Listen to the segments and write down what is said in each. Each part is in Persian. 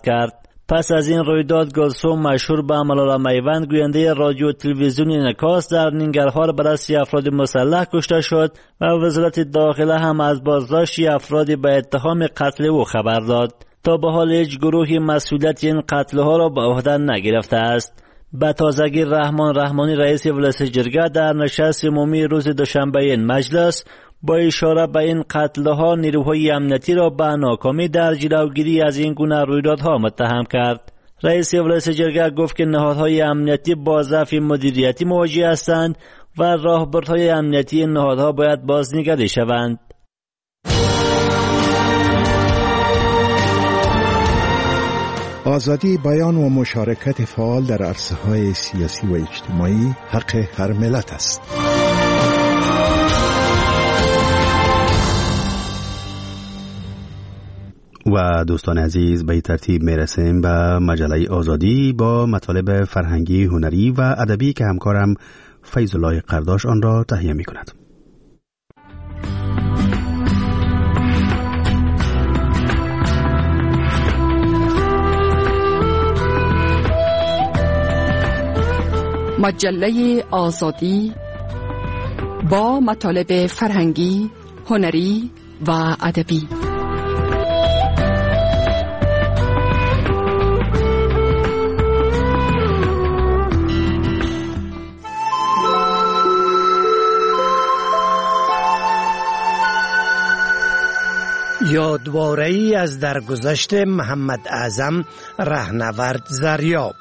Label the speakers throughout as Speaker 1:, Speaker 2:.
Speaker 1: خواهد کرد. پس از این رویداد گلسوم مشهور به ملالا میوند گوینده رادیو و تلویزیون انعکاس در ننگرهار بر دست افراد مسلح کشته شد و وزارت داخله هم از بازداشت افرادی به اتهام قتل او خبر داد. تا به حال هیچ گروهی مسئولیت این قتل‌ها را به عهده نگرفته است. به تازگی رحمان رحمانی رئیس ولایت جرگه در نشست عمومی روز دوشنبه این مجلس با اشاره به این قتل‌ها نیروهای امنیتی را به ناکامی در جلوگیری از این گونه رویدادها متهم کرد. رئیس ولایت جرگه گفت که نهادهای امنیتی با ضعف مدیریتی مواجه هستند و راهبردهای امنیتی این نهادها باید بازنگری شوند.
Speaker 2: آزادی بیان و مشارکت فعال در عرصه‌های سیاسی و اجتماعی حق هر ملت است.
Speaker 3: و دوستان عزیز، به ترتیب میرسیم به مجله آزادی با مطالب فرهنگی، هنری و ادبی که همکارم فیض الله قرداش آن را تهیه می کند.
Speaker 4: مجله آزادی با مطالب فرهنگی، هنری و ادبی.
Speaker 5: یادواره‌ای از درگذشت محمد اعظم رهنورد زریاب.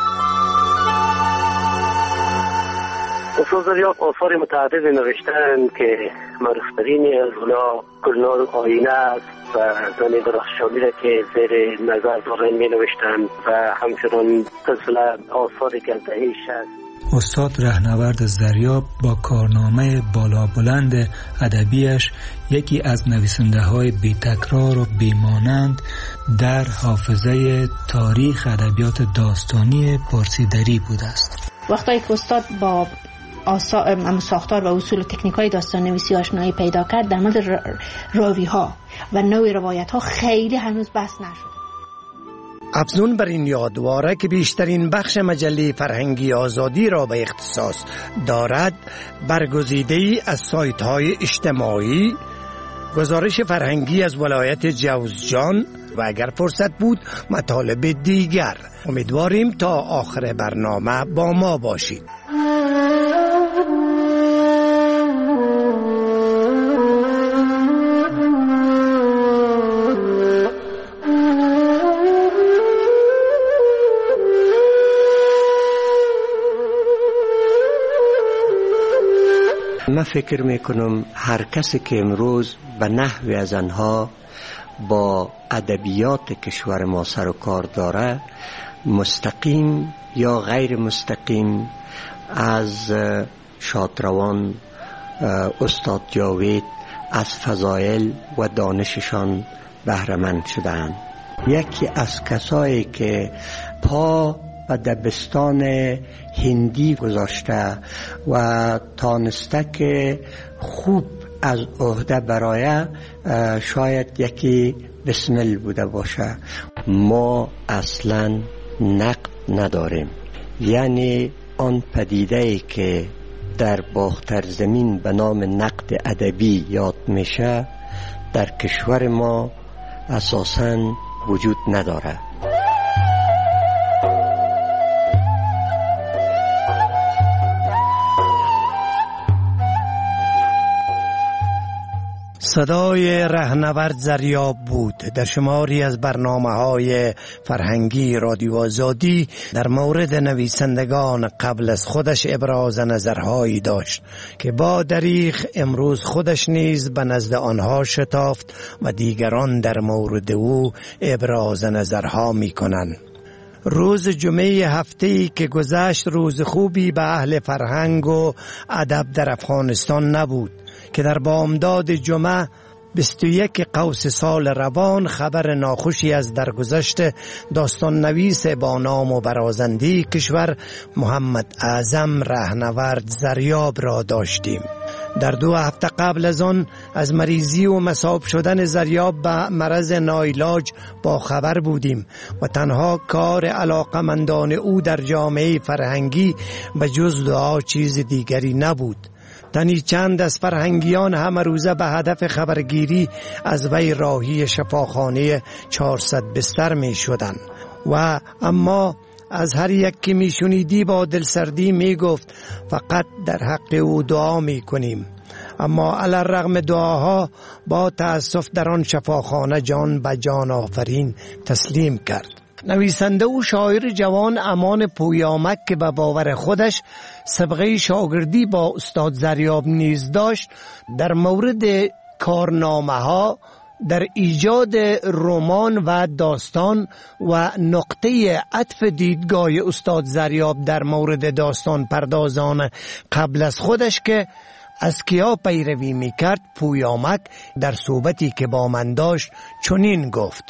Speaker 6: استاد زریاب آثار متعدد نوشتن که معروفترین از اونا گلنار آینه است و زن درخشانی را که زیر نظر دارن می نوشتن و همچنان سلسله آثار که از دهه 60.
Speaker 7: استاد رهنورد زریاب با کارنامه بالا بلند ادبیش یکی از نویسنده‌های بی تکرار و بیمانند در حافظه تاریخ ادبیات داستانی پارسی دری بوده است.
Speaker 8: وقتی که استاد با ساختار و اصول و تکنیک‌های داستان نویسی آشنایی پیدا کرد، در مورد راوی‌ها و نوع روایت‌ها خیلی هنوز بحث نشد.
Speaker 5: افزون بر این یادواره که بیشترین بخش مجله فرهنگی آزادی را به اختصاص دارد، برگزیده‌ای از سایت‌های اجتماعی، گزارش فرهنگی از ولایت جوزجان و اگر فرصت بود مطالب دیگر. امیدواریم تا آخر برنامه با ما باشید. من فکر میکنم هر کسی که امروز به نحوی از آنها با ادبیات کشور ما سر و کار داره، مستقیم یا غیر مستقیم از شادروان، استاد جاوید، از فضایل و دانششان بهره مند شدند. یکی از کسایی که پا و دبستان هندی گذاشته و تانسته که خوب از عهده برای شاید یکی بسمل بوده باشه. ما اصلا نقد نداریم، یعنی آن پدیده‌ای که در باختر زمین به نام نقد ادبی یاد میشه در کشور ما اساساً وجود نداره. صدای رهنورد زریاب بود در شماری از برنامه‌های فرهنگی رادیو آزادی در مورد نویسندگان قبل از خودش ابراز نظرهایی داشت که با دریغ امروز خودش نیز به نزد آنها شتافت و دیگران در مورد او ابراز نظرها می‌کنند. روز جمعه هفته‌ای که گذشت روز خوبی به اهل فرهنگ و ادب در افغانستان نبود که در بامداد جمعه 21 قوس سال روان خبر ناخوشی از درگذشت داستان نویس با نام و برازنده کشور محمد اعظم رهنورد زریاب را داشتیم. در 2 هفته قبل از آن از مریضی و مصاب شدن زریاب به مرض ناعلاج با خبر بودیم و تنها کار علاقمندان او در جامعه فرهنگی به جز دعا چیز دیگری نبود. تنی چند از فرهنگیان همه روزه به هدف خبرگیری از وی راهی شفاخانه 400 بستر می شدن و اما از هر یک که می شنیدی با دلسردی می گفت فقط در حق او دعا می کنیم. اما علی الرغم دعاها با تأسف در آن شفاخانه جان به جان آفرین تسلیم کرد. نویسنده و شاعر جوان امان پویامک که به باور خودش سابقه شاگردی با استاد زریاب نیز داشت، در مورد کارنامه ها در ایجاد رمان و داستان و نقطه عطف دیدگاه استاد زریاب در مورد داستان پردازان قبل از خودش که از کیا پیروی می کرد، پویامک در صحبتی که با من داشت چنین گفت: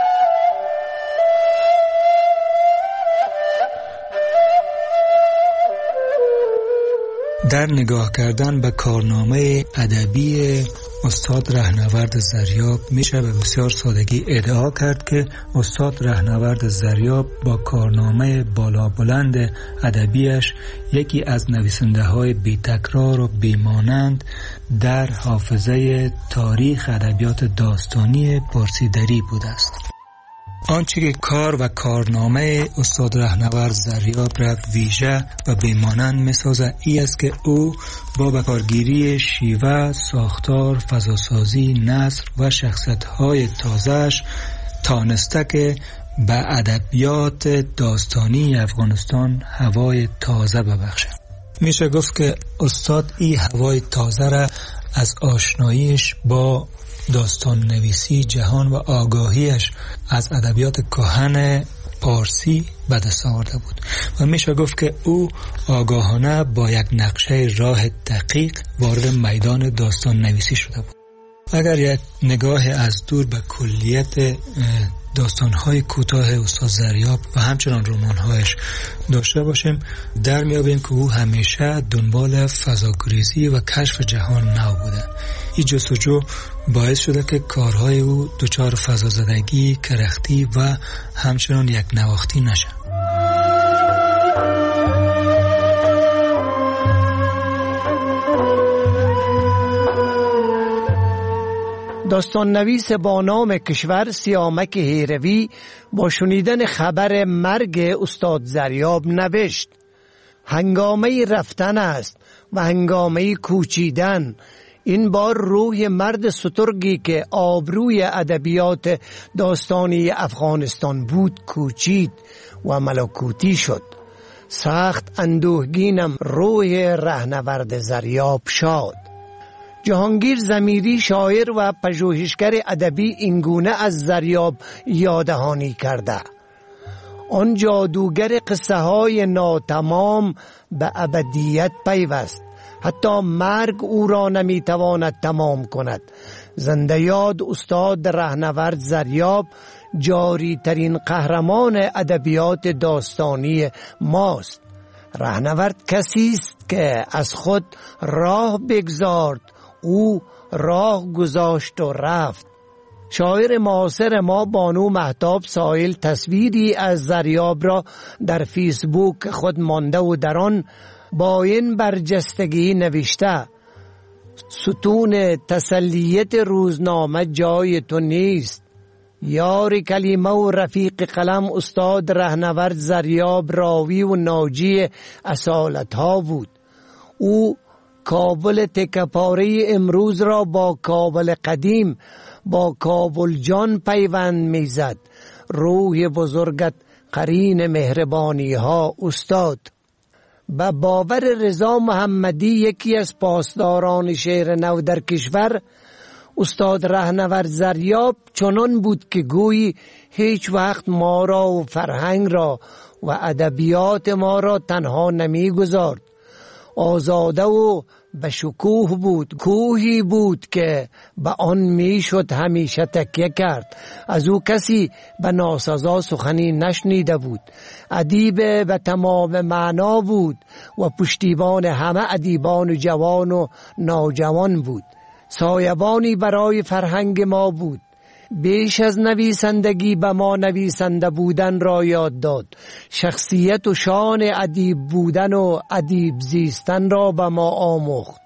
Speaker 7: در نگاه کردن به کارنامه ادبی استاد رهنورد زریاب میشه به بسیار سادگی ادعا کرد که استاد رهنورد زریاب با کارنامه بالا بلند ادبیش یکی از نویسنده های بی تکرار و بی مانند در حافظه تاریخ ادبیات داستانی پارسی دری بوده است. آنچه که کار و کارنامه استاد رهنورد زریاب را ویژه و بیمانند می‌سازد ای است که او با بکارگیری شیوه، ساختار، فضاسازی، نثر و شخصیت‌های تازه‌اش تانسته که به ادبیات داستانی افغانستان هوای تازه ببخشد. میشه گفت که استاد این هوای تازه را از آشناییش با داستان نویسی جهان و آگاهیش از ادبیات کهن پارسی به دست آورده بود و میشه گفت که او آگاهانه با یک نقشه راه دقیق وارد میدان داستان نویسی شده بود. اگر یک نگاه از دور به کلیت داستان‌های کوتاه استاد زریاب و همچنان رمان‌هایش داشته باشیم، در میابیم که او همیشه دنبال فضاگریزی و کشف جهان نو بوده. این جستجو باعث شده که کارهای او دچار فضازدگی، کرختی و همچنان یک نواختی نشه.
Speaker 5: داستان نویس با نام کشور سیامک هیروی با شنیدن خبر مرگ استاد زریاب نوشت: هنگامه رفتن است و هنگامه کوچیدن. این بار روح مرد سترگی که آبروی ادبیات داستانی افغانستان بود کوچید و ملکوتی شد. سخت اندوهگینم روح رهنورد زریاب شاد. جهانگیر ضمیری شاعر و پژوهشگر ادبی اینگونه از زریاب یادهانی کرده: آن جادوگر قصه های ناتمام به ابدیت پیوست، حتی مرگ او را نمیتواند تمام کند. زنده یاد استاد رهنورد زریاب جاری ترین قهرمان ادبیات داستانی ماست. رهنورد کسی است که از خود راه بگذارد، او راه گذاشت و رفت. شاعر معاصر ما بانو مهتاب سائل تصویری از زریاب را در فیسبوک خود مانده و در آن با این برجستگی نوشته: ستون تسلیت روزنامه جای تو نیست. یار کلمه و رفیق قلم استاد رهنورد زریاب راوی و ناجی اصالت ها بود. او کابل تکپاره امروز را با کابل قدیم، با کابل جان پیوند میزد. روح بزرگت قرین مهربانی ها استاد. به باور رضا محمدی یکی از پاسداران شعر نو در کشور، استاد رهنورد زریاب چنان بود که گویی هیچ وقت ما را و فرهنگ را و ادبیات ما را تنها نمی گذارد. آزاده و به شکوه بود، کوهی بود که به آن میشد همیشه تکیه کرد. از او کسی به ناسزا سخنی نشنیده بود. ادیب به تمام معنا بود و پشتیبان همه ادیبان جوان و نوجوان بود. سایبانی برای فرهنگ ما بود. بیش از نویسندگی به ما نویسنده بودن را یاد داد. شخصیت و شان ادیب بودن و ادیب زیستن را به ما آموخت.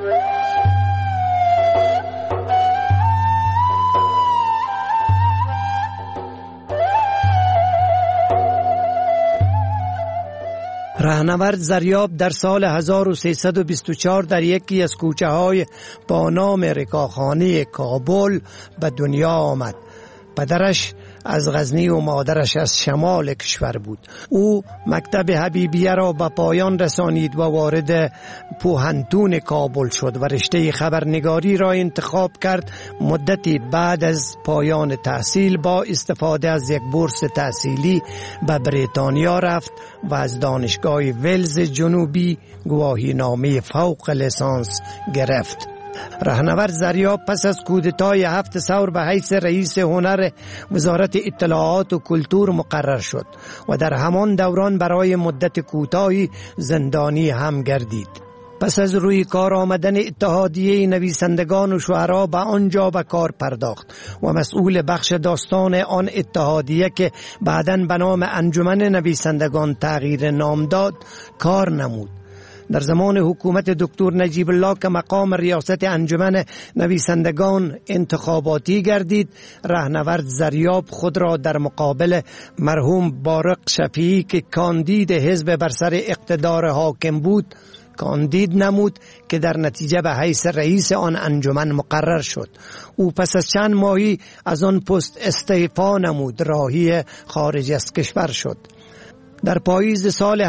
Speaker 5: رهنورد زریاب در سال 1324 در یکی از کوچه های با نام رکاخانه کابل به دنیا آمد. پدرش از غزنی و مادرش از شمال کشور بود. او مکتب حبیبیه را به پایان رسانید و وارد پوهنتون کابل شد و رشته خبرنگاری را انتخاب کرد. مدتی بعد از پایان تحصیل با استفاده از یک بورس تحصیلی به بریتانیا رفت و از دانشگاه ولز جنوبی گواهی نامه فوق لیسانس گرفت. رهنورد زریاب پس از کودتای 7 ثور به حیث رئیس هنر وزارت اطلاعات و کلتور مقرر شد و در همان دوران برای مدت کوتاهی زندانی هم گردید. پس از روی کار آمدن اتحادیه نویسندگان و شعرا به آنجا به کار پرداخت و مسئول بخش داستان آن اتحادیه که بعداً به نام انجمن نویسندگان تغییر نام داد کار نمود. در زمان حکومت دکتر نجیب الله که مقام ریاست انجمن نویسندگان انتخاباتی گردید، رهنورد زریاب خود را در مقابل مرحوم بارق شفیعی که کاندید حزب بر سر اقتدار حاکم بود کاندید نمود که در نتیجه به حیث رئیس آن انجمن مقرر شد. او پس از چند ماهی از آن پست استعفا نمود، راهی خارج از کشور شد. در پاییز سال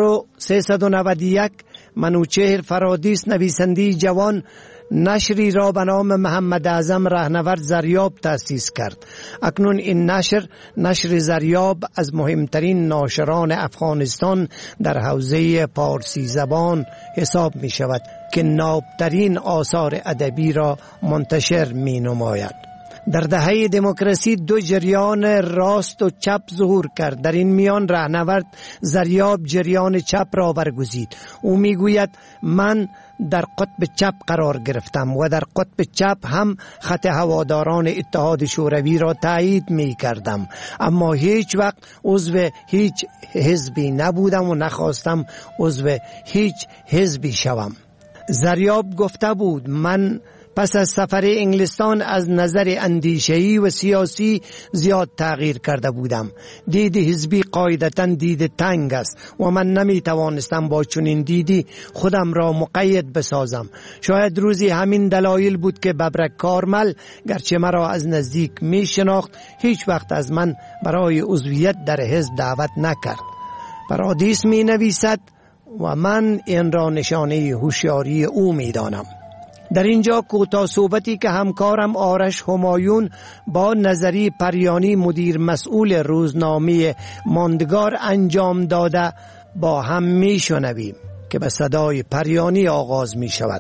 Speaker 5: 1391 منوچهر فرادیس نویسنده جوان نشری را به نام محمد اعظم رهنورد زریاب تأسیس کرد. اکنون این نشر زریاب از مهمترین ناشران افغانستان در حوزه پارسی زبان حساب می شود که نابترین آثار ادبی را منتشر می نماید. در دهه دموکراسی 2 جریان راست و چپ ظهور کرد. در این میان رهنورد زریاب جریان چپ را برگزید. او میگوید من در قطب چپ قرار گرفتم و در قطب چپ هم خط هواداران اتحاد شوروی را تایید می کردم، اما هیچ وقت عضو هیچ حزبی نبودم و نخواستم عضو هیچ حزبی شوم. زریاب گفته بود من پس از سفر انگلستان از نظر اندیشه‌ای و سیاسی زیاد تغییر کرده بودم. دید حزبی قاعدتاً دید تنگ است و من نمی توانستم با چنین دیدی خودم را مقید بسازم. شاید روزی همین دلایل بود که ببرک کارمل گرچه مرا از نزدیک می شناخت هیچ وقت از من برای عضویت در حزب دعوت نکرد. فرادیس می نویسد و من این را نشانه هوشیاری او می دانم. در اینجا کوتاه صحبتی که همکارم آرش همایون با نظری پریانی مدیر مسئول روزنامه ماندگار انجام داده با هم می شنویم که به صدای پریانی آغاز می شود.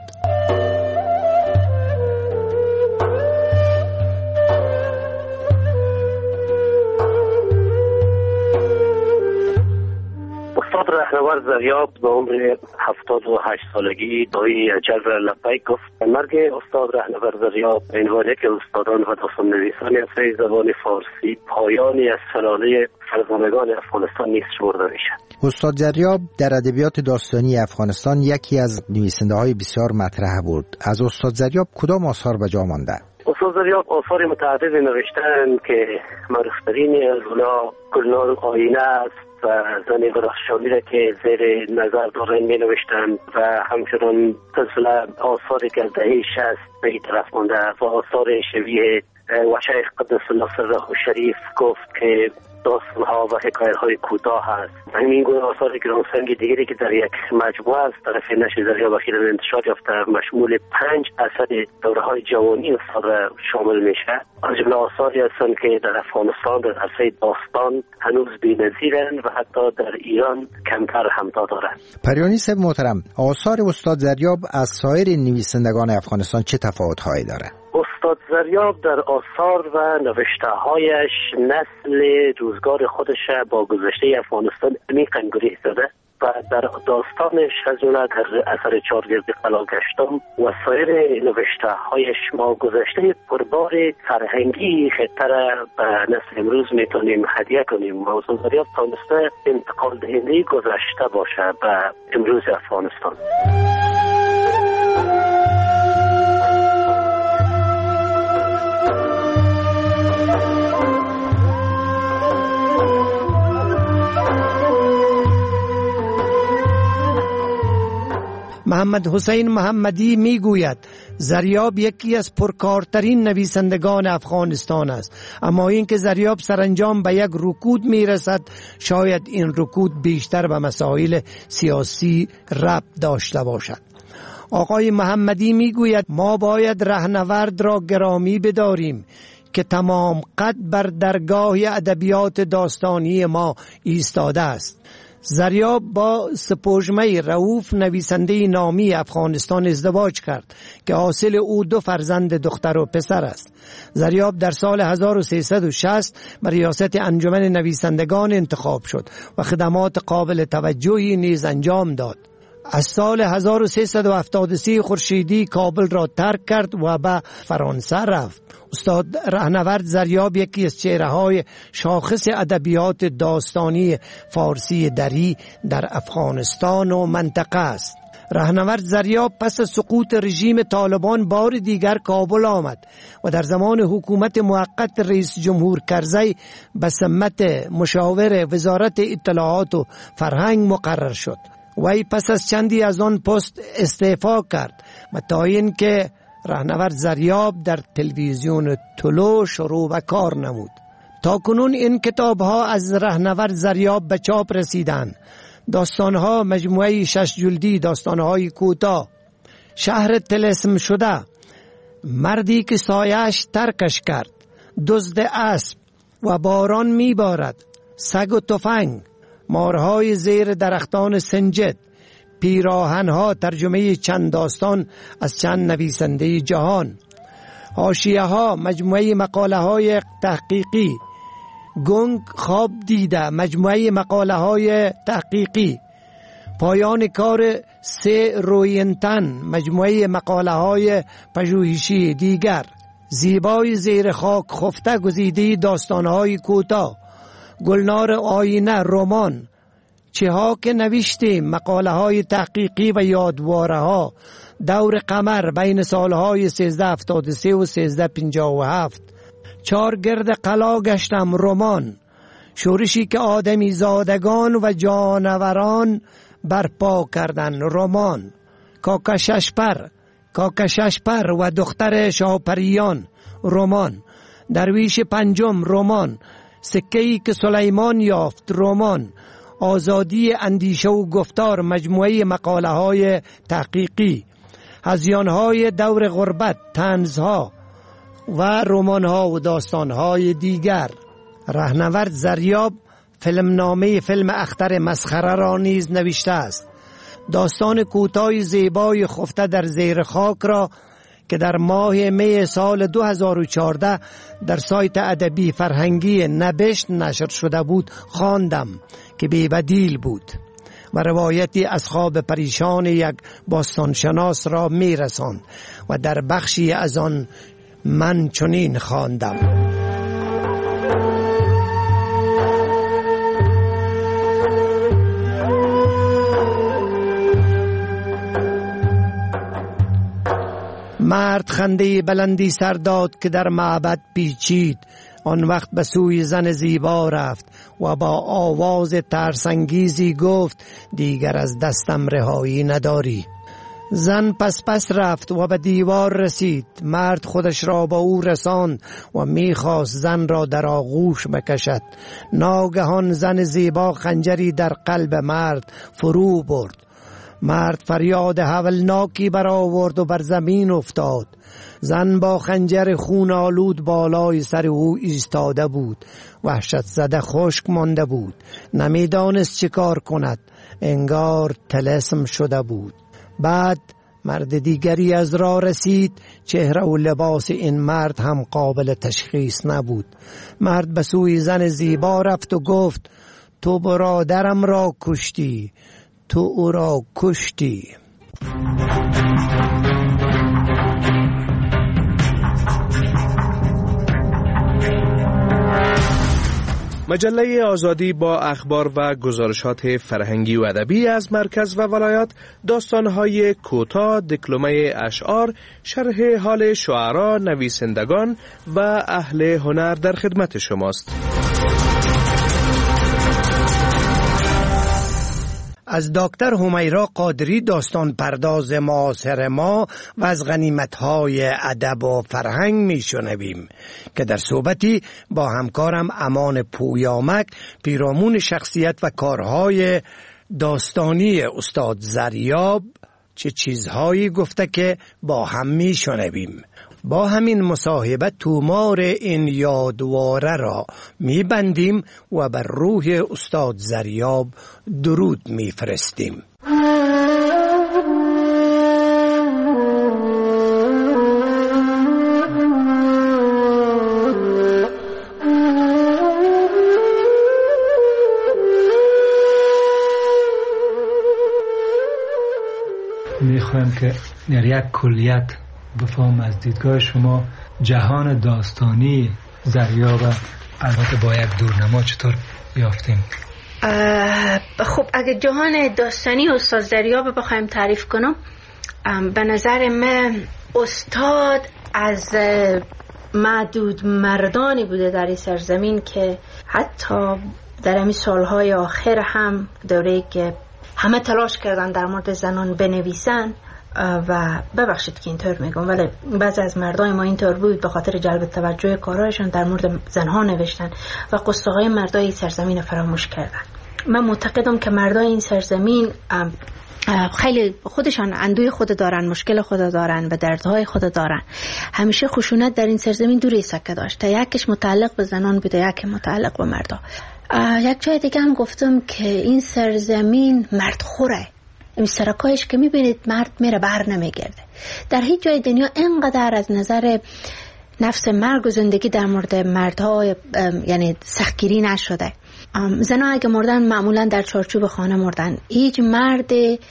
Speaker 6: رهنورد زریاب به عمر 78 سالگی دایی اجل را لبیک گفت. مرگ استاد رهنورد زریاب به عنوان یک استادان و داستان نویسان اصلی زبان فارسی پایانی از سلاله فرزانگان افغانستان نیست شمرده میشد.
Speaker 9: استاد زریاب در ادبیات داستانی افغانستان یکی از نویسنده های بسیار مطرح بود. از استاد زریاب کدام آثار به جا مانده؟
Speaker 6: استاد زریاب آثار متعددی نوشتند که معروفترین از اونها گلنار آینه است و زن برخشانی را که زیر نظر دارن می نوشتن و همچنان سلسله آثاری که از دهه 60 به این طرف مانده و آثار شبیه و شیخ قدس الله سره شریف گفت که داستان‌ها و حکایت‌های کوتاه است. همین گونه آثار گرانسنگ دیگری که در یک مجموعه از طرف نشر ضریاب اخیراً انتشار یافته مشمول 5 اثر دوره‌های جوانی استاد شامل میشه. از جمله آثاری هستند که در افغانستان در عرصه داستان هنوز بی‌نظیرند و حتی در ایران کمتر همتا دارند.
Speaker 9: پریانی صاحب محترم، آثار استاد ضریاب از سایر نویسندگان افغانستان چه تفاوت‌هایی داره؟
Speaker 6: استاد ضریاب در آثار و نوشته‌هایش نسل روزگار خودش با گذشته افغانستان عمیقاً گریه زده و در داستانش از جمله در اثر چارگرد قلاگشتم و سایر نوشته‌هایش ما گذشته پربار فرهنگی خطه را به نسل امروز میتونیم هدیه کنیم. استاد ضریاب تونسته انتقال دهنده گذشته باشه به امروز افغانستان.
Speaker 5: محمد حسین محمدی میگوید ضریاب یکی از پرکارترین نویسندگان افغانستان است، اما اینکه ضریاب سرانجام به یک رکود میرسد شاید این رکود بیشتر به مسائل سیاسی ربط داشته باشد. آقای محمدی میگوید ما باید رهنورد را گرامی بداریم که تمام قد بر درگاه ادبیات داستانی ما ایستاده است. ضریاب با سپوږمۍ رؤوف نویسنده نامی افغانستان ازدواج کرد که حاصل او 2 فرزند دختر و پسر است. ضریاب در سال 1360 به ریاست انجمن نویسندگان انتخاب شد و خدمات قابل توجهی نیز انجام داد. از سال 1373 خورشیدی کابل را ترک کرد و به فرانسه رفت. استاد رهنورد ضریاب یکی از چهره‌های شاخص ادبیات داستانی فارسی دری در افغانستان و منطقه است. رهنورد ضریاب پس از سقوط رژیم طالبان بار دیگر کابل آمد و در زمان حکومت موقت رئیس جمهور کرزی به سمت مشاور وزارت اطلاعات و فرهنگ مقرر شد. وی پس از چندی از آن پست استعفا کرد و تا اینکه رهنورد ضریاب در تلویزیون طلوع شروع به کار نمود. تا کنون این کتاب‌ها از رهنورد ضریاب به چاپ رسیدند. داستان‌ها مجموعه 6 جلدی، داستان‌های کوتاه، شهر طلسم شده، مردی که سایه‌اش ترکش کرد، دزد اسب و باران میبارد، سگ و تفنگ، مارهای زیر درختان سنجد، پیراهنها، ترجمه چند داستان از چند نویسنده جهان، حاشیه ها، مجموعه مقاله های تحقیقی، گنگ خواب دیده، مجموعه مقاله های تحقیقی، پایان کار 3 روینتن، مجموعه مقاله های پژوهشی دیگر، زیبای زیر خاک خفته، گزیده داستان های کوتاه، گلنار آینه، رمان، چه ها که نوشتیم، مقاله های تحقیقی و یادواره ها، دور قمر بین سالهای 1373 و 1357، 4 گرد قلا گشتم، رمان، شورشی که آدمی زادگان و جانوران برپا کردن، رمان، کاکششپر و دختر شاپریان، رمان، درویش پنجم، رمان، سکه‌ای که سلیمان یافت، رمان، آزادی اندیشه و گفتار، مجموعه مقاله های تحقیقی، هذیان‌های دور غربت، طنزها و رمان‌ها و داستان‌های دیگر. رهنورد ضریاب فیلمنامه فیلم اختر مسخره را نیز نوشته است. داستان کوتاه زیبای خفته در زیر خاک را که در ماه می سال 2014 در سایت ادبی فرهنگی نبشت نشر شده بود خواندم که بی‌بدیل بود و روایتی از خواب پریشان یک باستانشناس را میرساند و در بخشی از آن من چنین خواندم: مرد خنده بلندی سر داد که در معبد پیچید. آن وقت به سوی زن زیبا رفت و با آواز ترسانگیزی گفت دیگر از دستم رهایی نداری. زن پس رفت و به دیوار رسید. مرد خودش را با او رساند و میخواست زن را در آغوش بکشد. ناگهان زن زیبا خنجری در قلب مرد فرو برد. مرد فریاد هولناکی برآورد و بر زمین افتاد. زن با خنجر خون آلود بالای سر او ایستاده بود. وحشت زده خشک مانده بود. نمیدانست چه کار کند. انگار طلسم شده بود. بعد مرد دیگری از راه رسید. چهره و لباس این مرد هم قابل تشخیص نبود. مرد به سوی زن زیبا رفت و گفت: تو برادرم را کشتی، تو او را کشتی.
Speaker 10: مجله آزادی با اخبار و گزارشات فرهنگی و ادبی از مرکز و ولایات، داستان‌های کوتاه، دکلمه اشعار، شرح حال شعرا، نویسندگان و اهل هنر در خدمت شماست.
Speaker 5: از دکتر همیرا قادری، داستان پرداز معاصر ما، و از غنیمت‌های ادب و فرهنگ میشنویم که در صحبتی با همکارم امان پویامک پیرامون شخصیت و کارهای داستانی استاد زریاب چه چیزهایی گفته که با هم میشنویم. با همین مصاحبه تومار این یادواره را میبندیم و بر روح استاد زریاب درود میفرستیم.
Speaker 7: میخوایم که در یک کلیت بفهم از دیدگاه شما جهان داستانی زریاب البته با یک دورنما چطور یافتیم؟
Speaker 8: خب اگه جهان داستانی استاد زریاب بخوایم تعریف کنم، به نظر من استاد از معدود مردانی بوده در این سرزمین که حتی در همین سالهای آخر هم دوره‌ای که همه تلاش کردن در مورد زنان بنویسن و ببخشید که اینطور میگم ولی بعضی از مردای ما اینطور بود، به خاطر جلب توجه کارهایشان در مورد زنها نوشتن و قصه های مردای این سرزمین فراموش کردن. من معتقدم که مردای این سرزمین خیلی خودشان اندوی خود دارن، مشکل خود دارن و دردهای خود دارن. همیشه خشونت در این سرزمین دوری سکه داشته، یکیش متعلق به زنان بوده، یکی متعلق به مردا. یک جای دیگه هم گفتم که این سرزمین مرد خوره. این سرکایش که میبینید مرد میره بر نمیگرده. در هیچ جای دنیا اینقدر از نظر نفس مرگ و زندگی در مورد مردها یعنی سختگیری نشده. زنها اگه مردن معمولا در چارچوب خانه مردن. هیچ مرد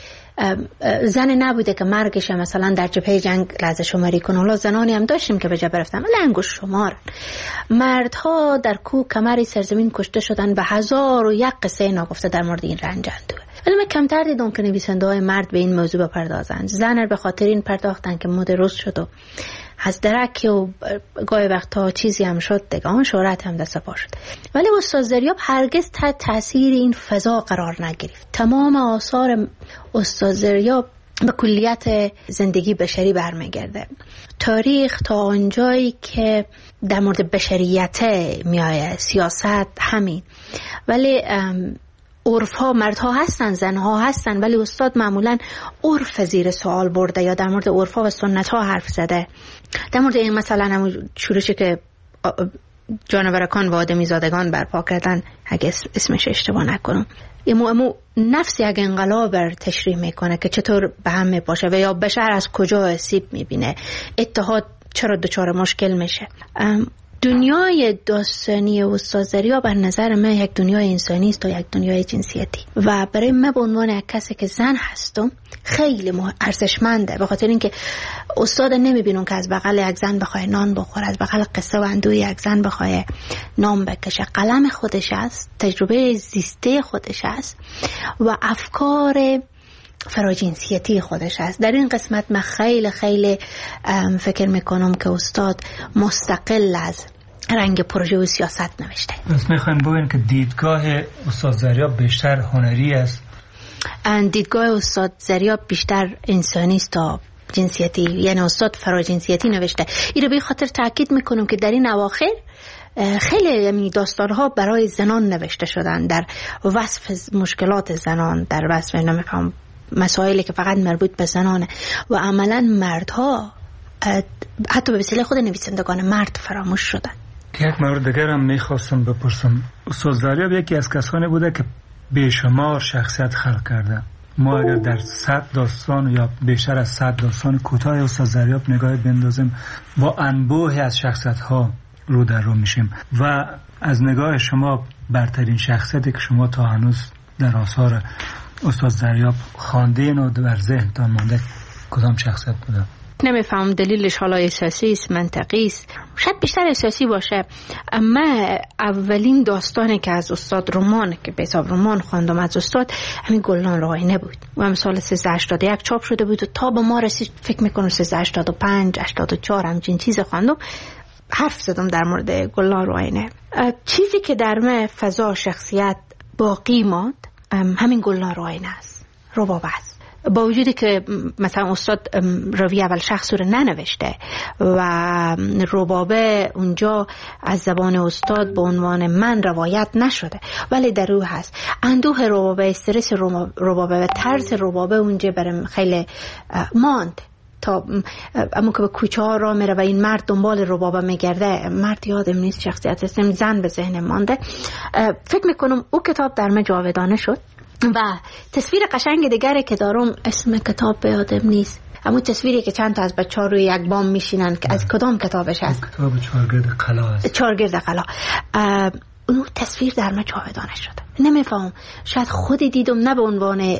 Speaker 8: زن نبوده که مرگش مثلا در جبهه جنگ لحظه شماری کنه. حالا زنانی هم داشتیم که به جبهه رفتن ولی انگشت شمار. مردها در کوه کمر سرزمین کشته شدن و 1001 قصه ناگفته در مورد این رنج اندوه. ولی من کمتر دیدم که نویسنده های مرد به این موضوع بپردازند. زن به خاطر این پرداختن که مد روز شد و از درک و گاهی وقتا چیزی هم شد دیگه، آن شهرت هم دست پا شد. ولی استاد زریاب هرگز تحت تاثیر این فضا قرار نگرفت. تمام آثار استاد زریاب به کلیت زندگی بشری برمیگرده. تاریخ تا آنجایی که در مورد بشریت میآید، سیاست همین. ولی عرف ها، مردها هستن، زنها هستن، ولی استاد معمولا عرف زیر سوال برده یا در مورد عرف ها و سنت ها حرف زده. در مورد این مثلا همون شورشی که جانورکان و آدمی زادگان برپا کردن، اگه اسمش اشتباه نکنم، امو نفسی اگه انقلاب رو تشریح میکنه که چطور به هم میپاشه و یا بشر از کجا آسیب میبینه، اتحاد چرا دچار مشکل میشه. دنیای داستانی استاد زریاب بر نظر من یک دنیای انسانی است و یک دنیای جنسیتی و برای من به عنوان یک کسی که زن هستم خیلی ارزشمنده، به خاطر اینکه استاد نمیبینم که از بغل یک زن بخواه نان بخوره، از بغل قصه و اندوی یک زن بخواه نام بکشه. قلم خودش است، تجربه زیسته خودش است و افکار فراجنسیتی خودش است. در این قسمت من خیلی فکر میکنم که استاد مستقل از رنگ پروژه و سیاست نوشته.
Speaker 7: بس میخوایم بگویم که دیدگاه استاد زریاب بیشتر هنری است.
Speaker 8: دیدگاه استاد زریاب بیشتر انسانی است تا جنسیتی، یعنی استاد فراجنسیتی نوشته. این رو به خاطر تاکید میکنم که در این اواخر خیلی داستانها برای زنان نوشته شدن، در وصف مشکلات زنان، در وصف نمیفهم مسائلی که فقط مربوط به زنانه و عملا مردها حتی به وسیله خود نویسندگان مرد فراموش شدن.
Speaker 7: یک مورد دیگر هم میخواستم بپرسم. استاد زریاب یکی از کسانی بوده که بیشمار شخصیت خلق کرده. ما اگر در 100 داستان یا بیشتر از 100 داستان کوتاه استاد زریاب نگاه بندازیم با انبوهی از شخصیت ها رو در رو میشیم و از نگاه شما برترین شخصیتی که شما تا هنوز در آثار استاد زریاب خواندین و در ذهنتان مانده کدام شخصیت بوده؟
Speaker 8: نمیفهم دلیلش حالا احساسی است، منطقی است، شاید بیشتر احساسی باشه. اما اولین داستانی که از استاد رمان که به حساب رمان خواندم از استاد همین گلنار آینه بود و هم سال 1381 چاپ شده بود و تا به ما رسید فکر میکنم 1385 84 همچین چیز خواندم. حرف زدم در مورد گلنار آینه. چیزی که در من فضا شخصیت باقی ماند همین گلنار آینه است، ربابه است. با وجودی که مثلا استاد راوی اول شخص رو ننوشته و ربابه اونجا از زبان استاد به عنوان من روایت نشده، ولی در روح هست. اندوه ربابه، استرس ربابه و طرز ربابه اونجا برام خیلی ماند تا اما که به کوچه ها را میره و این مرد دنبال ربابه میگرده. مرد یادم نیست شخصیت اسم، زن به ذهن مانده. فکر میکنم او کتاب در من جاودانه شد. و تصویر قشنگ دیگری که دارم اسم کتاب به یادم نیست، اما تصویری که چند تا از بچه‌ها روی یک بام میشینن که از کدام کتابش هست؟
Speaker 7: کتاب چارگرد قلا است.
Speaker 8: چارگرد قلا. اون تصویر در من جاودانه شده. نمیفهم، شاید خودی دیدم نه به عنوان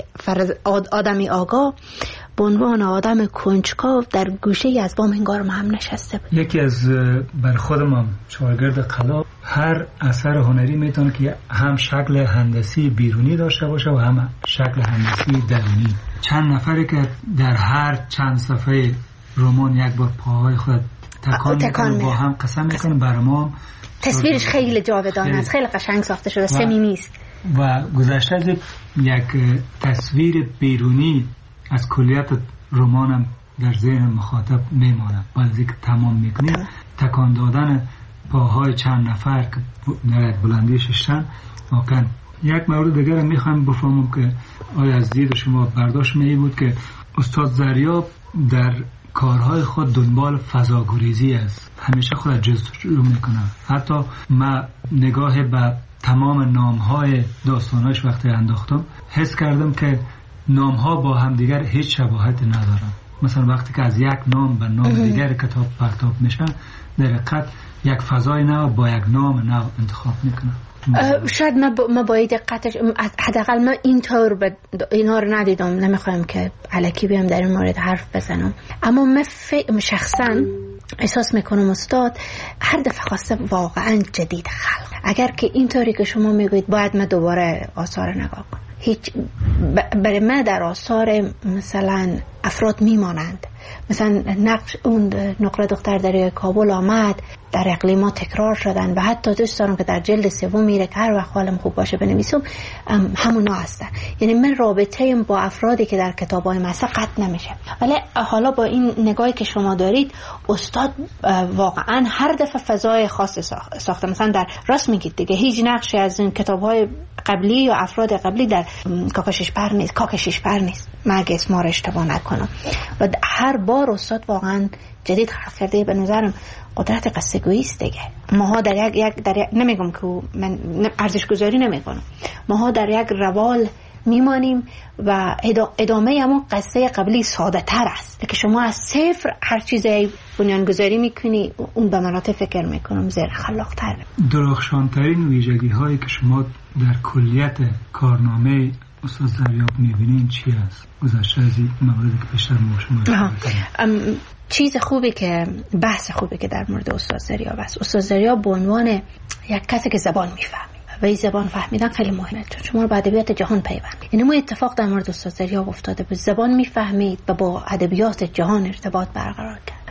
Speaker 8: آدمی آگاه، به عنوان آدم کنجکاو در گوشه از بام انگار هم نشسته بود.
Speaker 7: یکی از بر خودم چارگرد قلا هر اثر هنری میتونه که هم شکل هندسی بیرونی داشته باشه و هم شکل هندسی درونی. چند نفری که در هر چند صفحه رمان یک بار پاهای خود تکان با هم قسم میکنه برای ما
Speaker 8: تصویرش خیلی جاودانه است، خیلی قشنگ ساخته شده، صمیمی است
Speaker 7: و گذشته از یک تصویر بیرونی از کلیت رمانم در ذهن مخاطب میمانه. بعد از اینکه تمام میکنیم تکان دادن پاهای چند نفر که در بلندی ششتن واقعا. یک مورد دیگر میخوام بفهمم که آیا از دید شما برداشت می بود که استاد زریاب در کارهای خود دنبال فضاگریزی است، همیشه خود جستجو میکنه. حتی ما نگاه به تمام نامهای داستاناش وقتی انداختم حس کردم که نامها با هم دیگر هیچ شباهتی ندارن. مثلا وقتی که از یک نام به نام دیگر کتاب پرتاب میشن در حقیقت یک فضای نو با یک نام نو انتخاب میکنن.
Speaker 8: شاید ما باید دقتش حداقل من اینطور اینا رو ندیدم، نمیخوایم که الکی بیام در این مورد حرف بزنم، اما من شخصا احساس میکنم استاد هر دفعه خواسته واقعا جدید خلق. اگر که اینطوری که شما میگوید باید من دوباره آثار نگاه کنم، هیچ برای من در آثار مثلا افراد میمانند، مثلا نقش اون نقره دختر دریای کابل آمد، در اقلیما تکرار شدن و حتی دوست دارم که در جلد سوم میره که هر وقت حالم خوب باشه بنویسم همونا هستن. یعنی من رابطه با افرادی که در کتابای مثلا قطع نمیشه. ولی حالا با این نگاهی که شما دارید استاد واقعا هر دفعه فضای خاص ساخته. مثلا در راست میگید دیگه هیچ نقشی از این کتابهای قبلی یا افراد قبلی در کاکشش پر نیست. مرگ اسما رو اشتباه نکنم. و هر بار استاد واقعا جدید خلق کرده. به نظرم قدرت قصه گویی است دیگه. ماها در یک نمیگم که من ارزش گذاری نمیکنم، ماها در یک روال میمانیم و ادامه همون قصه قبلی ساده تر است که شما از صفر هر چیزی بنیانگذاری میکنی اون به مراتب فکر میکنم زیر خلاق تر.
Speaker 7: درخشانترین ویژگی هایی که شما در کلیت کارنامه استاد زریاب میبینین چی است؟ گذشته از این موردی که بیشتر ما شما
Speaker 8: چیز خوبی که بحث خوبی که در مورد استاد زریاب است. استاد زریاب به عنوان یک کسی که زبان میفهمه و این زبان فهمیدن خیلی مهمه، چون شما رو با ادبیات جهان پیوند. یعنی ما اتفاق در مورد استاد زریاب افتاده بود، زبان میفهمید و با ادبیات جهان ارتباط برقرار کرد.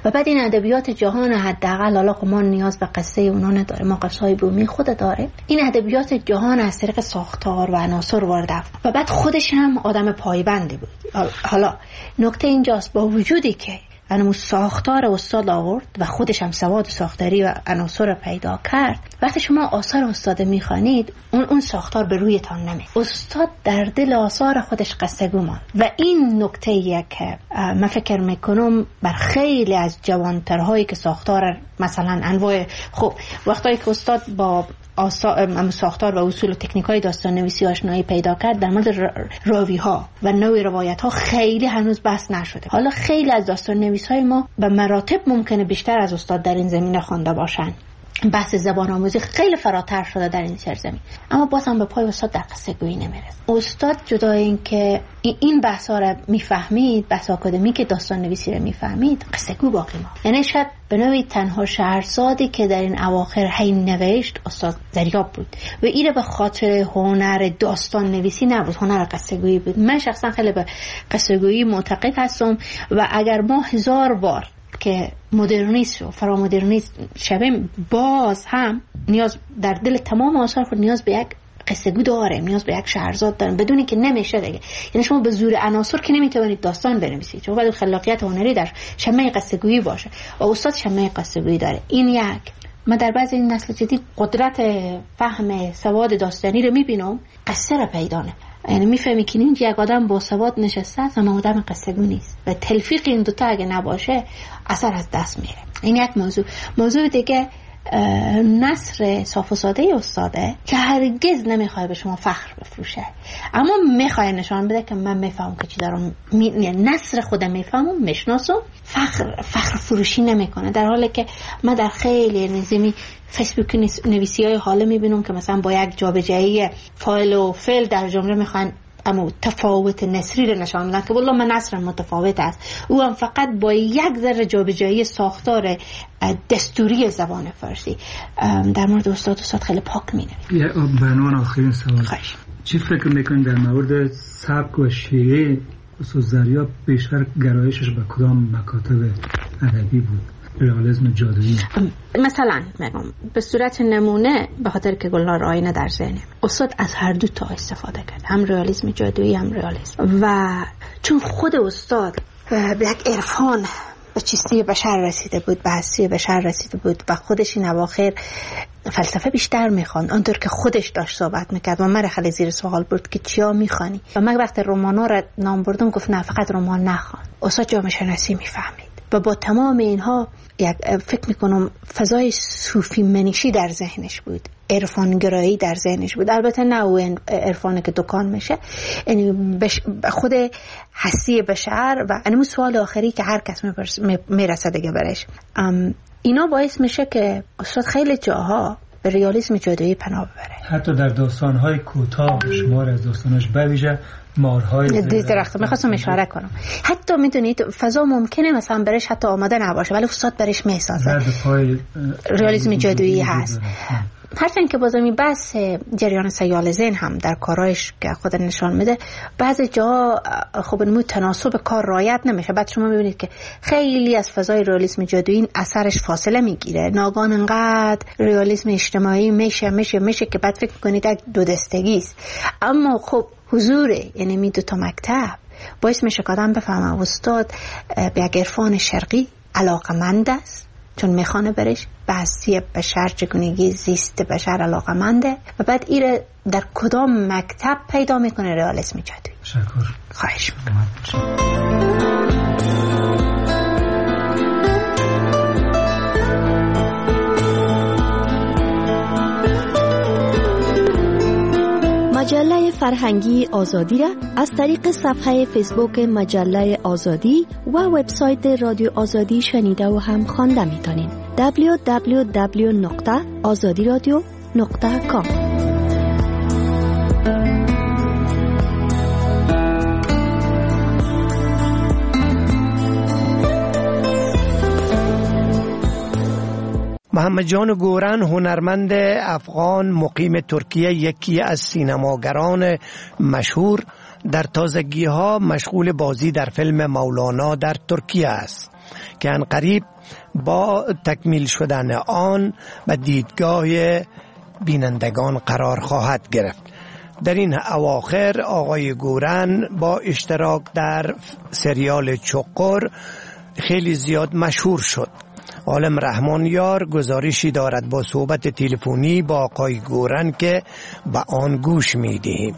Speaker 8: و بعد این ادبیات جهان حداقل حالا ما نیاز به قصه اونا نداره، ما قصه‌های بومی خود داره. این ادبیات جهان از طریق ساختار و عناصر وارد و بعد خودش هم آدم پایبندی بود. حالا نکته اینجاست، با وجودی که اون ساختار استاد آورد و خودش هم سواد ساختاری و عناصر پیدا کرد، وقتی شما آثار استاد میخوانید اون ساختار به رویتان نمی. استاد در دل آثار خودش قصه‌گو ماند و این نکته‌ایه که من فکر میکنم بر خیلی از جوانترهایی که ساختار مثلا انواع وقتی که استاد با ساختار و اصول و تکنیک‌های داستان نویسی آشنایی پیدا کرد، در مورد راوی‌ها و نوع روایت‌ها خیلی هنوز بحث نشده. حالا خیلی از داستان نویس‌های ما به مراتب ممکنه بیشتر از استاد در این زمینه خوانده باشن. بحث زبان آموزی خیلی فراتر شده در این سرزمین، اما باز هم به پای استاد در قصه گویی نمیرسه. استاد جدای این که این بحثا رو میفهمید، بحث آکادمیک داستان نویسی رو میفهمید، قصه گو باقی ما. یعنی شاید به نوعی تنها شهرزادی که در این اواخر هی نوشت استاد زریاب بود و اینه به خاطر هنر داستان نویسی نبود، هنر قصه گویی بود. من شخصا خیلی به قصه گویی معتقد هستم و اگر ما 1000 بار که مدرنیست و فرامدرنیست شویم، باز هم نیاز در دل تمام آثار خود نیاز به یک قصه گو داریم، نیاز به یک شهرزاد داریم، بدونی که نمیشه دیگه. یعنی شما به زور عناصر که نمیتونید داستان بنویسید، چون باید خلاقیت هنری در شمه قصه گویی باشه و استاد شمه قصه گویی داره. این یک من در بعضی این نسل جدید قدرت فهم سواد داستانی رو میبینم، قصه رو پیدا نه. یعنی میفهمی که این یک آدم با سواد نشسته است اما آدم قصه گو نیست و تلفیق این دوتا اگه نباشه اثر از دست میره. این یک موضوع دیگه نثر صاف و ساده استاده که هرگز نمیخواد به شما فخر بفروشه، اما میخواد نشان بده که من میفهمم که چی دارم، نثر خودم میفهمم، میشناسم، فخر فروشی نمیکنه. در حالی که من در خیلی نظامی فیسبوک نویسی‌های حالا میبینم که مثلا با یک جابجایی فاعل و فعل در جمله میخوان اما تفاوت نثری رو نشان میدن که والله من نثرم متفاوت است، او هم فقط با یک ذره جابجایی ساختار دستوری زبان فارسی. در مورد استاد خیلی پاک مینویسه.
Speaker 7: یه برنامه آخرین سوال، چی فکر میکنید در مورد سبک و شیوه استاد زریاب بیشتر گرایشش به کدام مکاتب ادبی بود؟ رئالیسم جادویی
Speaker 8: مثلا میگم به صورت نمونه، به خاطر که گلنار آینه در ذهنم، استاد از هر دو تا استفاده کرد، هم رئالیسم جادویی هم رئالیسم، و چون خود استاد به یک عرفان به چیستی بشر رسیده بود، به هستی بشر رسیده بود و خودش این اواخر فلسفه بیشتر میخوان، آنطور که خودش داشت صحبت میکرد و من خیلی زیر سوال بود که چیا میخوانی و من وقتی رمانا را نام بردم گفت نه فقط رمان نخوان. استاد جامعه شناسی میفهمید و با تمام اینها یک فکر میکنم فضای صوفی منیشی در ذهنش بود، عرفانگرایی در ذهنش بود. البته نه اون عرفانی که دکان میشه، یعنی خود هستی بشر و اینم سوال آخری که هر کس میرسه دیگه برش. اینا باعث میشه که استاد خیلی جاها به رئالیسم جادویی پناه ببره.
Speaker 7: حتی در داستان‌های کوتاه شمار از داستانش بویژه مارهای
Speaker 8: درخت میخواستم اشاره کنم، حتی میدونید فضا ممکنه مثلا برش حتی آماده نباشه ولی استاد برش میسازه. رئالیسم جادویی هست. هرچند که بازم این بحث جریان سیال ذهن هم در کارایش که خود نشان میده بعضی جا خب نمو تناسب کار رعایت نمیشه. بعد شما میبینید که خیلی از فضای رئالیسم جادویی اثرش فاصله میگیره، ناگهان انقدر رئالیسم اجتماعی میشه که بعد فکر کنید یک دو دستگی است. اما خب حضوره، یعنی می دو تا مکتب باعث میشه که آدم بفهمه استاد به یک عرفان شرقی علاقمند است، چون میخوانه برش بحثی بشر، چگونگی زیست بشر علاقمنده و بعد ایره در کدام مکتب پیدا میکنه رئالیسم جادویی.
Speaker 7: تشکر.
Speaker 8: خواهش میکنم.
Speaker 11: مجله فرهنگی آزادی را از طریق صفحه فیسبوک مجله آزادی و وبسایت رادیو آزادی شنیده و هم خوانده میتونید. www.azadiradio.com.
Speaker 5: محمد جان گورن، هنرمند افغان مقیم ترکیه، یکی از سینماگران مشهور، در تازگی ها مشغول بازی در فیلم مولانا در ترکیه است. که عنقریب با تکمیل شدن آن به دیدگاه بینندگان قرار خواهد گرفت. در این اواخر آقای گورن با اشتراک در سریال چقر خیلی زیاد مشهور شد. عالم رحمان یار گزارشی دارد با صحبت تلفنی با آقای گورن که به آن گوش می دهیم.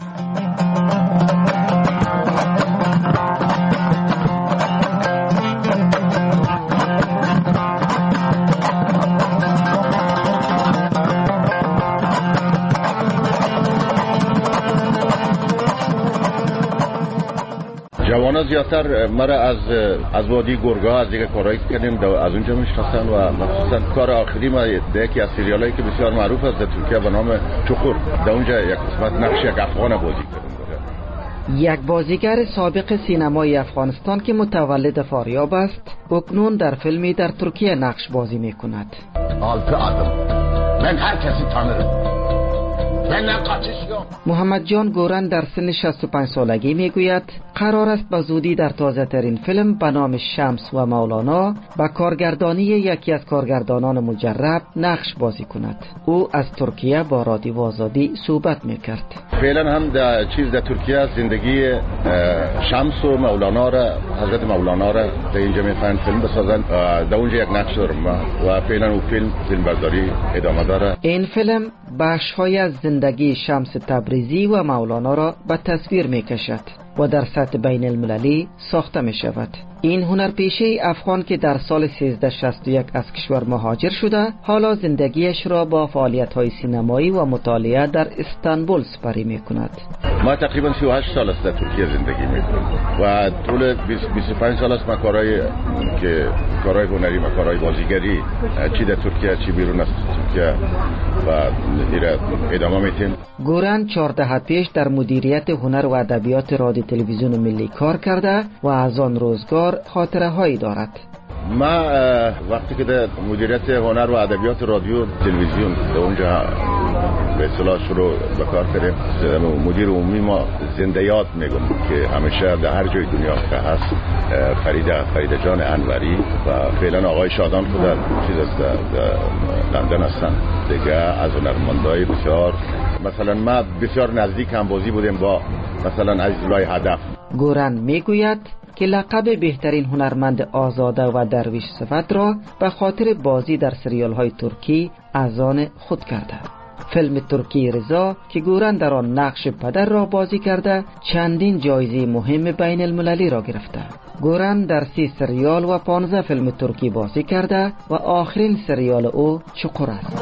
Speaker 12: جوانا زیادتر مرا از وادی گرگا از دیگه کارهایی کردیم از اونجا میشناسن و مخصوصا کار آخری ما در یکی از سریالایی که بسیار معروف است در ترکیه به نام چقر، در اونجا یک قسمت نقش یک افغان بازی کردم.
Speaker 13: یک بازیگر سابق سینمای افغانستان که متولد فاریاب است اکنون در فیلمی در ترکیه نقش بازی میکند.
Speaker 14: آلت آدم من هر کسی تانرم.
Speaker 13: محمد جان گورن در سن 65 سالگی میگوید قرار است به زودی در تازه ترین فیلم به نام شمس و مولانا با کارگردانی یکی از کارگردانان مجرب نقش بازی کند. او از ترکیه با رادیو آزادی صحبت میکرد.
Speaker 12: فعلا هم در ترکیه زندگی شمس و مولانا را، حضرت مولانا را در اینجا میخواهند فیلم بسازند. در اونجا یک نقش دارم و فعلا او فیلم برداری ادامه داره.
Speaker 13: این فیلم بخش‌های از زندگی شمس تبریزی و مولانا را به تصویر می‌کشد و در سطح بین المللی ساخته می شود. این هنرپیشه افغان که در سال 1361 از کشور مهاجر شده حالا زندگیش را با فعالیت‌های سینمایی و مطالعه در استانبول سپری می کند.
Speaker 12: ما تقریبا 38 سال است در ترکیه زندگی می کنم و طول 25 سال است ما کارهای هنری و کارهای بازیگری چی در ترکیه چی بیرون از ترکیه و ایره ادامه میتیم.
Speaker 13: گورن 14 پیش در مدیریت هنر و ادبیات رادیو تلویزیون ملی کار کرده و از آن روزگار خاطره هایی دارد.
Speaker 12: ما وقتی که در مدیریت هنر و ادبیات رادیو تلویزیون در اونجا به اصطلاح شروع به کار کردیم، مدیر عمومی ما زنده یاد میگم که همیشه در هر جای دنیا که هست فرید جان انوری و فعلا آقای شادان خود در لندن هستن دیگه. از هنرمندای بسیار مثلا ما بسیار نزدیک هم بازی بودیم با مثلا عزیزالله هدف.
Speaker 13: گورن میگوید که لقب بهترین هنرمند آزاده و درویش صفت را به خاطر بازی در سریال های ترکی از آن خود کرده. فیلم ترکی رضا که گورن در آن نقش پدر را بازی کرده چندین جایزه مهم بین المللی را گرفته. گورن در 30 سریال و 15 فیلم ترکی بازی کرده و آخرین سریال او چقر است.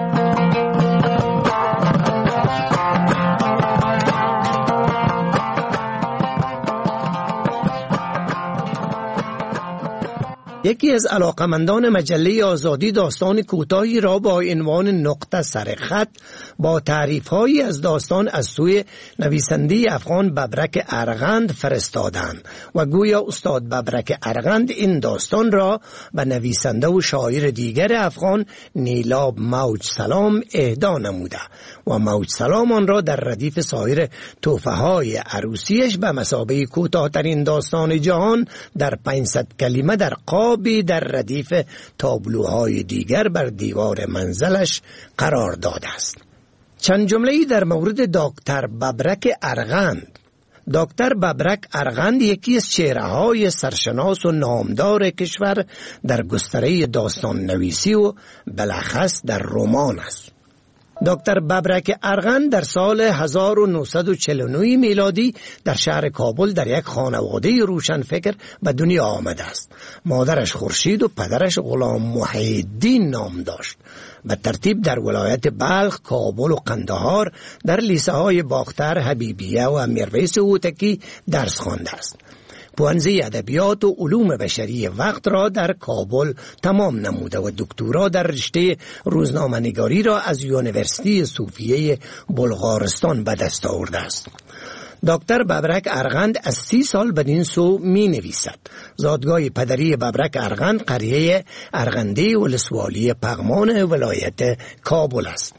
Speaker 5: یکی از علاقمندان مجله آزادی داستان کوتاهی را با عنوان نقطه سر خط با تعریف‌هایی از داستان از سوی نویسنده افغان ببرک ارغند فرستادند و گویا استاد ببرک ارغند این داستان را به نویسنده و شاعر دیگر افغان نیلاب موج سلام اهدا نموده و موج سلام آن را در ردیف سایر تحفه‌های عروسیش به مثابه کوتاه‌ترین داستان جهان در 500 کلمه در قابی در ردیف تابلوهای دیگر بر دیوار منزلش قرار داده است. چند جمله‌ای در مورد دکتر ببرک ارغند. دکتر ببرک ارغند یکی از چهره‌های سرشناس و نامدار کشور در گستره داستان نویسی و بالاخص در رمان است. دکتر ببرک ارغند در سال 1949 میلادی در شهر کابل در یک خانواده روشنفکر به دنیا آمده است. مادرش خورشید و پدرش غلام محی‌الدین نام داشت. به ترتیب در ولایت بلخ، کابل و قندهار در لیسه های باختر، حبیبیه و امیرویس هوتکی درس خوانده است. پوهنځی ادبیات و علوم بشری وقت را در کابل تمام نموده و دکترا در رشته روزنامه‌نگاری را از یونیورسیتی صوفیه بلغارستان به دست آورده است. دکتر ببرک ارغند از 30 سال بدین سو می نویسد. زادگاه پدری ببرک ارغند قریه ارغندی ولسوالی پغمان ولایت کابل است.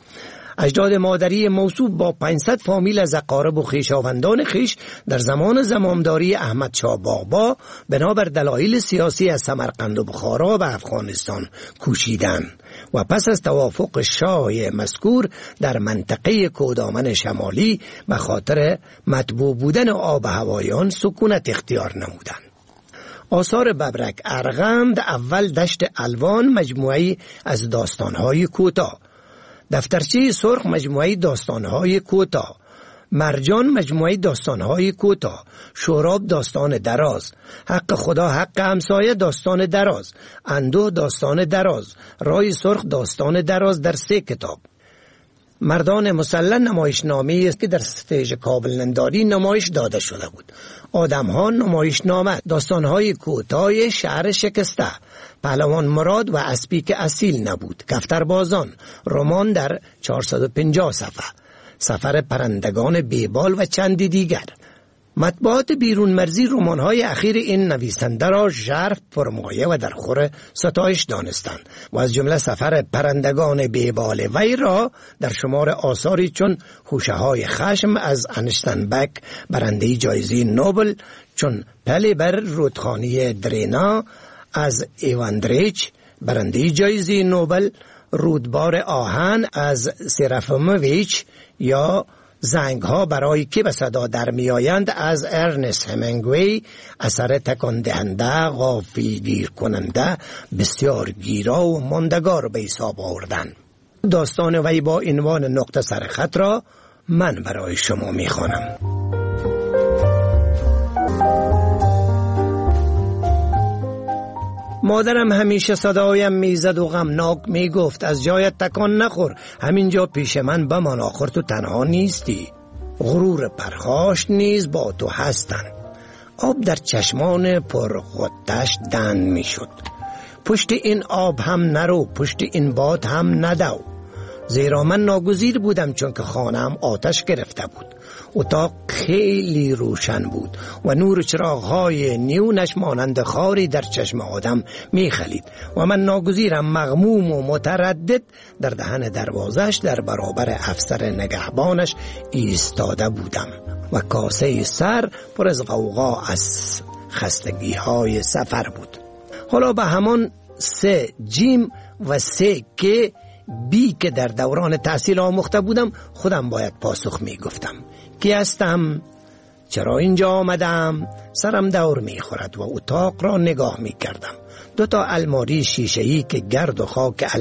Speaker 5: اجداد مادری موصوف با 500 فامیل از اقارب و خویشاوندان خویش در زمان زمامداری احمد شاه بابا بنابر دلایل سیاسی از سمرقند و بخارا به افغانستان کوشیدند و پس از توافق شاه مذکور در منطقه کودامن شمالی به خاطر مطبوع بودن آب و هوایان سکونت اختیار نمودند. آثار ببرک ارغند اول دشت الوان مجموعی از داستانهای کوتاه، دفترچه سرخ مجموعه داستانهای کوتاه، مرجان مجموعه داستانهای کوتاه، شوراب داستان دراز، حق خدا حق همسایه داستان دراز، اندوه داستان دراز، رای سرخ داستان دراز در 3 کتاب. مردان مسلح نمایشنامه‌ای است که در ستیج کابل ننداری نمایش داده شده بود. آدم‌ها نمایشنامه، داستان‌های کوتاه شعر شکسته، پهلوان مراد و اسبی که اصیل نبود، کفتربازان، رمان در 450 صفحه، سفر پرندگان بیبال و چندی دیگر. مطبوعات بیرون مرزی رمان‌های اخیر این نویسنده را ژرف، پرمایه و در خور ستایش دانستند و از جمله سفر پرندگان بیبال وی را در شمار آثاری چون خوشه‌های خشم از انشتنبک برنده جایزه نوبل، چون پلی بر رودخانه درینا از ایواندریچ برنده جایزه نوبل، رودبار آهن از سرافیموویچ یا زنگ ها برای که به صدا در می آیند از ارنست همینگوی اثر تکان دهنده، غافلگیر کننده، بسیار گیرا و ماندگار به حساب آوردن. داستان وی با عنوان نقطه سر خط را من برای شما می خوانم. مادرم همیشه صدایم میزد و غمناک میگفت از جایت تکان نخور، همینجا پیش من بمان، آخر تو تنها نیستی، غرور پرخاش نیز با تو هستن. آب در چشمان پرغتش دند میشد. پشت این آب هم نرو، پشت این باد هم ندو، زیرا من ناگزیر بودم چون که خانه‌ام آتش گرفته بود. اتاق خیلی روشن بود و نور چراغ‌های نیونش مانند خاری در چشم آدم می‌خلید و من ناگزیرم مغموم و متردد در دهن دروازش در برابر افسر نگهبانش ایستاده بودم و کاسه سر پر از غوغا از خستگی‌های سفر بود. حالا به همان 3 جیم و 3 که بی که در دوران تحصیل آموخته بودم خودم باید پاسخ می گفتم. کی هستم؟ چرا اینجا آمدم؟ سرم دور می خورد و اتاق را نگاه می کردم. 2 الماری شیشه‌ای که گرد و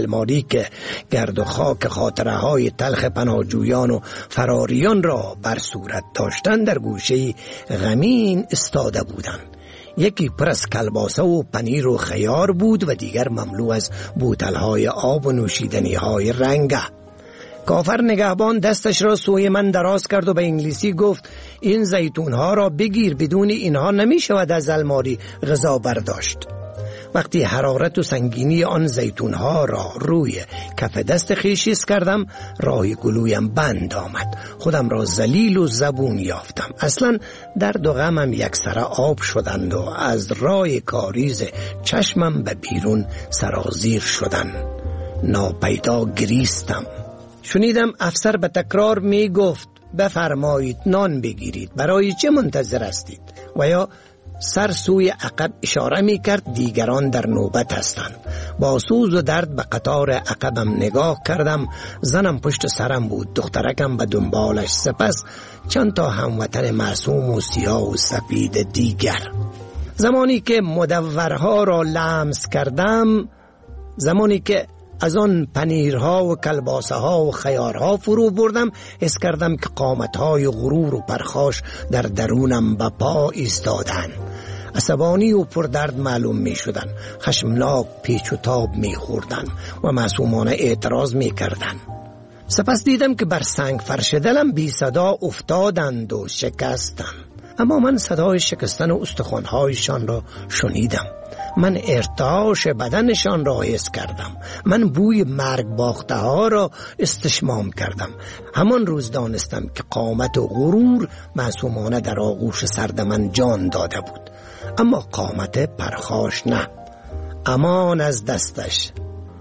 Speaker 5: خاک خاطره های تلخ پناهجویان و فراریان را بر صورت داشتن در گوشه غمین استاده بودند. یکی پر از کلباسه و پنیر و خیار بود و دیگر مملو از بوتل‌های آب و نوشیدنی‌های رنگه. کافر نگهبان دستش را سوی من دراز کرد و به انگلیسی گفت این زیتون‌ها را بگیر، بدون اینها نمی شود از الماری غذا برداشت. وقتی حرارت و سنگینی آن زیتون‌ها را روی کف دست خویش کردم، راه گلویم بند آمد. خودم را ذلیل و زبون یافتم. اصلا درد و غمم یکسره آب شدند و از راه کاریز چشمم به بیرون سرازیر شدند. ناپیدا گریستم. شنیدم افسر به تکرار می گفت بفرمایید نان بگیرید، برای چه منتظر هستید؟ و یا سر سوی عقب اشاره می کرد دیگران در نوبت هستند. با سوز و درد به قطار عقبم نگاه کردم. زنم پشت سرم بود، دخترکم به دنبالش، سپس چند تا هموطن معصوم و سیاه و سفید دیگر. زمانی که مدورها را لمس کردم، زمانی که از آن پنیرها و کلباسه ها و خیارها فرو بردم، حس کردم که قامتهای غرور و پرخاش در درونم به پا ایستادند. عصبانی و پردرد معلوم می شدن، خشمناک پیچ و تاب می خوردن و معصومانه اعتراض می کردن. سپس دیدم که بر سنگ فرش دلم بی صدا افتادند و شکستند. اما من صدای شکستن استخوان‌هایشان را شنیدم. من ارتعاش بدنشان را حس کردم. من بوی مرگ باخته ها را استشمام کردم. همان روز دانستم که قامت و غرور معصومانه در آغوش سرد من جان داده بود، اما قامت پرخاش نه. امان از دستش،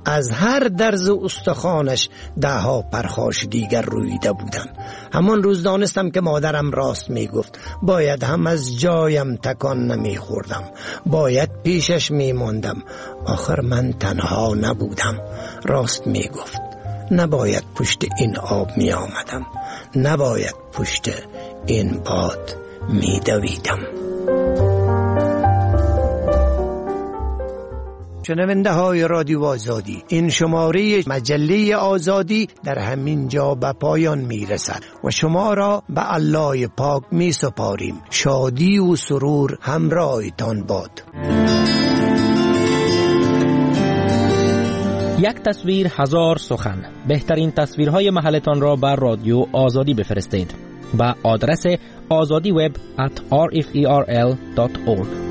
Speaker 5: از هر درز استخوانش 10 پرخاش دیگر رویده بودند. همان روز دانستم که مادرم راست می گفت. باید هم از جایم تکان نمی خوردم، باید پیشش می ماندم. آخر من تنها نبودم. راست می گفت. نباید پشت این آب می آمدم، نباید پشت این باد می دویدم. شنونده های رادیو آزادی، این شماره مجله آزادی در همین جا به پایان می رسد و شما را به الله پاک می سپاریم. شادی و سرور همراهتان باد.
Speaker 15: یک تصویر هزار سخن. بهترین تصویرهای محلتان را بر رادیو آزادی بفرستید. با آدرس azadiweb@rferl.org.